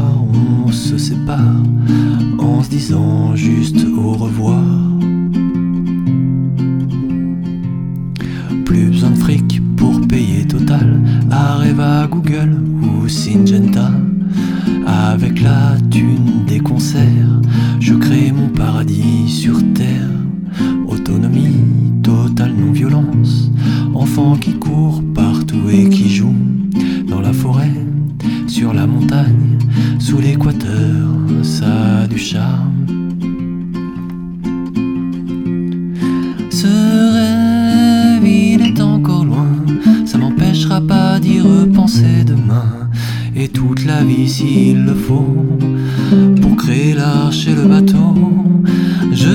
on se sépare en se disant juste au revoir. Plus besoin de fric pour payer Total, Areva, Google ou Syngenta. Avec la thune des concerts, je crée mon paradis sur terre. Autonomie, totale non-violence, enfant qui court partout et qui joue dans la forêt, sur la montagne, sous l'équateur, ça a du charme. Ce rêve, il est encore loin, ça m'empêchera pas d'y repenser demain. Et toute la vie s'il le faut, pour créer l'arche et le bateau. Je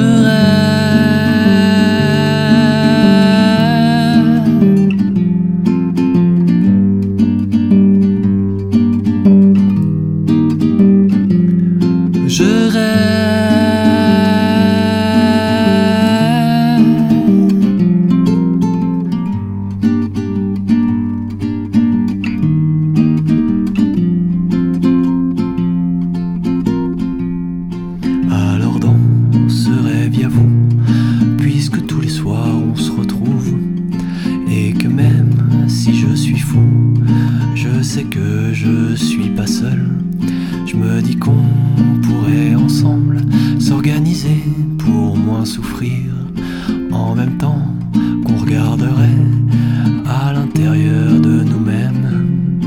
Alors dans ce rêve y'a vous, puisque tous les soirs on se retrouve, et que même si je suis fou, je sais que je suis pas seul. Je me dis qu'on pourrait ensemble s'organiser pour moins souffrir, en même temps qu'on regarderait à l'intérieur de nous-mêmes.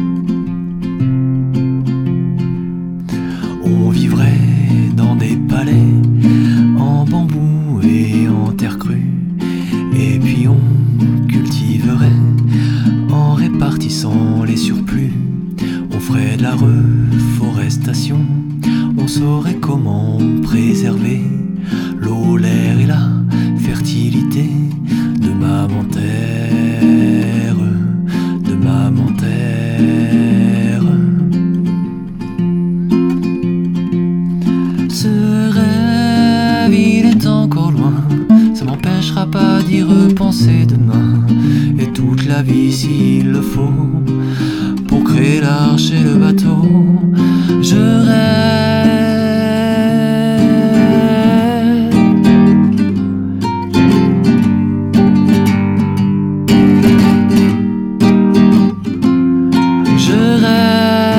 On vivrait dans des palais en bambou et en terre crue, et puis on cultiverait en répartissant les surplus. On ferait de la reforestation, on saurait comment préserver l'eau, l'air et la fertilité de maman terre, de maman terre. Ce rêve, il est encore loin, ça m'empêchera pas d'y repenser demain. Et toute la vie s'il le faut, pour créer l'arche et le bateau. Je rêve. Je rêve.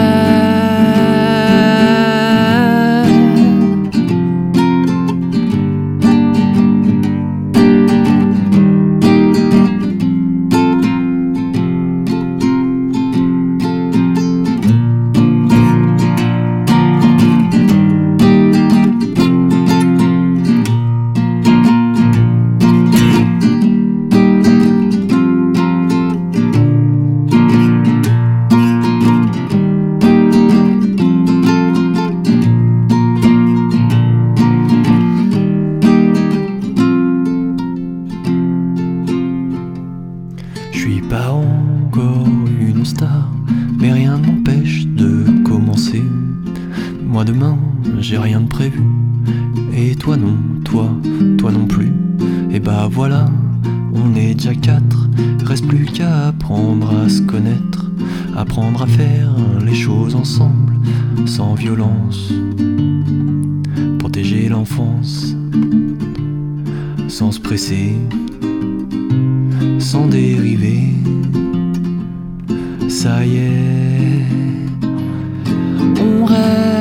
Je suis pas encore une star, mais rien ne m'empêche de commencer. Moi demain, j'ai rien de prévu, et toi non, toi non plus. Et bah voilà, on est déjà 4, reste plus qu'à apprendre à se connaître, apprendre à faire les choses ensemble, sans violence, protéger l'enfance, sans se presser, sans dériver. Ça y est, on rêve.